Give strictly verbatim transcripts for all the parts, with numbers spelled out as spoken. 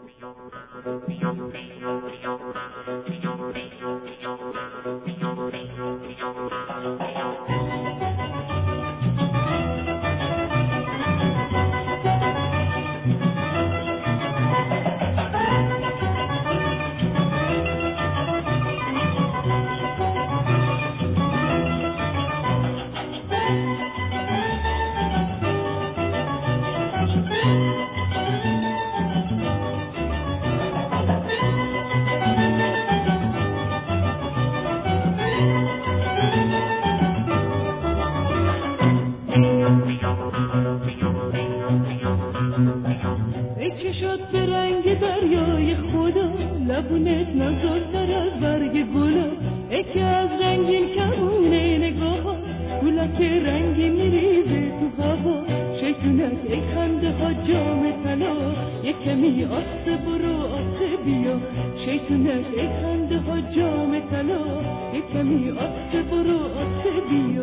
لبونت نزدتر از برگ گلا، یکی از رنگین کمونه نگاه، گلک رنگی میریزه تو هوا، شیطونت ای خنده ها جام طلا، یک کمی آسته برو آسته بیا، شیطونت ای خنده ها جام طلا، یک کمی آسته برو آسته بیا.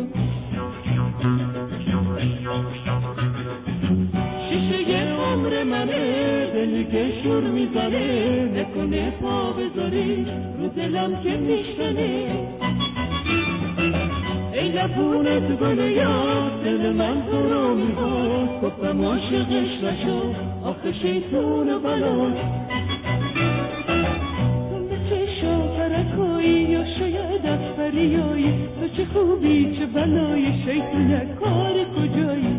شیشه عمر منه، دلی که شور میزنه، نکنه پا بذاری رو دلم که میشنه. ای لبونت گل یاد، دل من تو رو میخواد، گفتم عاشقش نشو، آخه شیطون و بلا. تو مثل شاپرکایی یا شاید از فریایی، تو چه خوبی چه بلایی، شیطونت کار کجایی.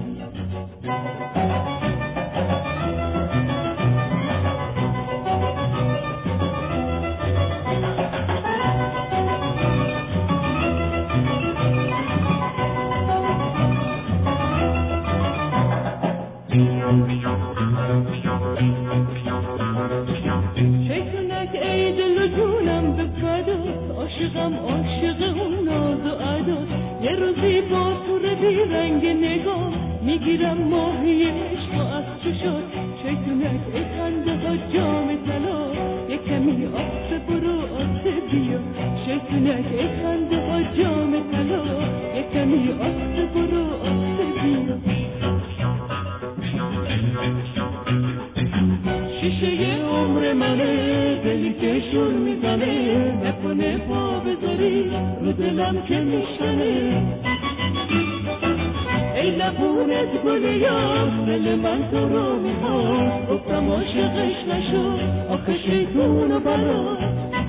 شیطونک ای دل و جونم به فدات، عاشقم عاشق اون ناز و عدات، یه روزی با تور بی رنگ نگاه، میگیرم ماهی عشق و از چشات. شیطونک ای خنده ها جام طلا، یه کمی آسته برو آسته بیا، شیطونک ای خنده ها جام طلا، یه کمی آسته برو آسته بیا. شیشه عمر منه، دلی که شور میزنه، نکنه پا بذاری رو دلم که میشنه. ای لبونت گل یاد، دل من تو رو میخواد، گفتم عاشقش نشو، آخه شیطون و بلا.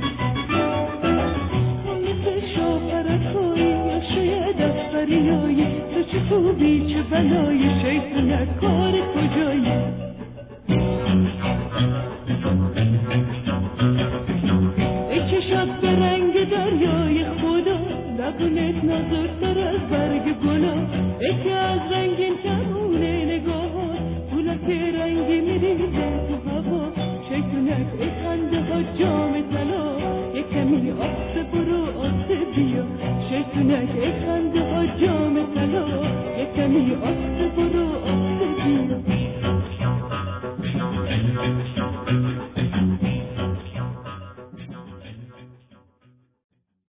تو مثل شاپرکایی یا شاید از فریایی، تو چه خوبی چه بلایی، شیطونت کار کجایی. ای چشات به رنگ دریای خدا، لبونت نازک‌تر از برگ گلا، یکی از رنگین کمونه نگاهات، گلک رنگی میریزه تو هوا، شیطونت ای خنده ها جام طلا، یک کمی آسته برو آسته بیا، شیطونت ای خنده ها جام طلا، یک کمی آسته برو